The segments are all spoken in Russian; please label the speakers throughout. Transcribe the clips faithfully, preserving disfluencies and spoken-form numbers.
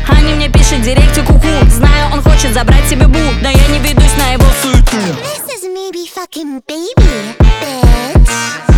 Speaker 1: Они мне пишут в директе ку-ку. Знаю, он хочет забрать себе бу, но я не ведусь на его суету.
Speaker 2: This is me be fucking baby, bitch.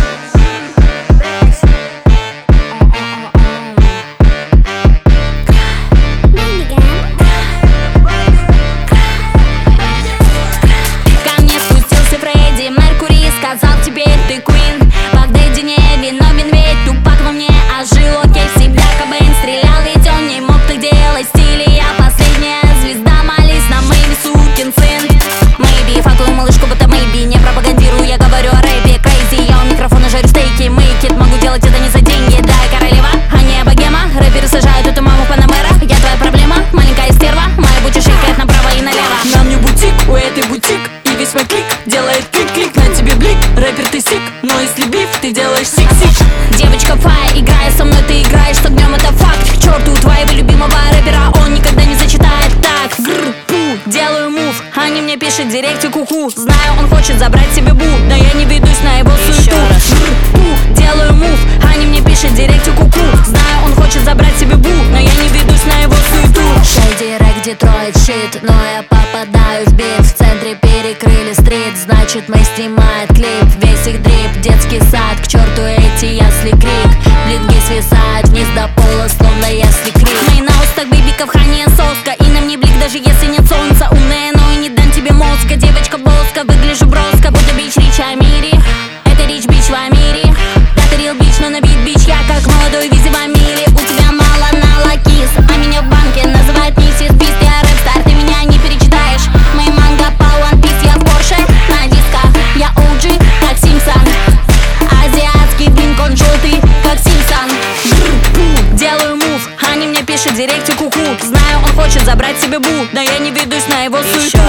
Speaker 1: Ко мне спустился Фредди Меркури, сказал: теперь ты Queen. Багдадди не виновен, ведь Тупак во мне ожил. Окей, в себя Кобейн стрелял, ведь он не мог так делать в стиле. Я последняя звезда, молись на мэйби, сукин сын. Мэйби, факую малышку, будто мэйби. Не пропагандирую, я говорю о рэпе. Crazy, я у микрофона жарю стейки. Make it, могу делать это не за деньги. Да, я королева, а не богема. Рэперы сажают эту маму Панамера. Я твоя проблема, маленькая стерва. Моя бути шикает направо и налево. На мне бутик, у этой бутик. И весь мой клик делает клик-клик. На тебе блик, рэпер ты сик. Но если биф, ты делаешь сик-сик. Девочка Фая, играя со мной, ты играешь с огнем, это факт. К черту твоего любимого рэпера, он никогда не зачитает так. Грр, пу, делаю мув. Они мне пишут в директе ку-ку. Знаю, он хочет забрать себе бу, но я не ведусь на его суету. Грр, пу, делаю мув. Они мне пишут в директе ку-ку. Знаю, он хочет забрать себе бу, но я не ведусь на его суету.
Speaker 3: Шейди рэк, Детройт, щит, но я попадаю в бит. В центре перекрыли стрит, значит мы снимаем клип. Весь их дрип, детский сад, к черту эти ясли крик. Блинги свисают вниз до пола, словно ясли крик.
Speaker 1: Мои на устах бибиков хранее соска. И на мне блик, даже если нет солнца. Умная, но и не дам тебе мозга. Девочка боска, выгляжу броско, будто бич рич в Амире. Это рич бич в Амире. Да, ты рил бич, но на бит бич. Я как молодой визи в Амире. У тебя мало на лакис, а меня в банке называют миссис Бист. Я рэп-стар, ты меня не перечитаешь. Мои манга по One Piece, я в Порше на дисках. Я о джи, как Симпсон. Азиатский блинк, он желтый, как Симпсон. Делаю мув, они мне пишут в директе ку-ку. Знаю, он хочет забрать себе бу, но я не ведусь на его суету.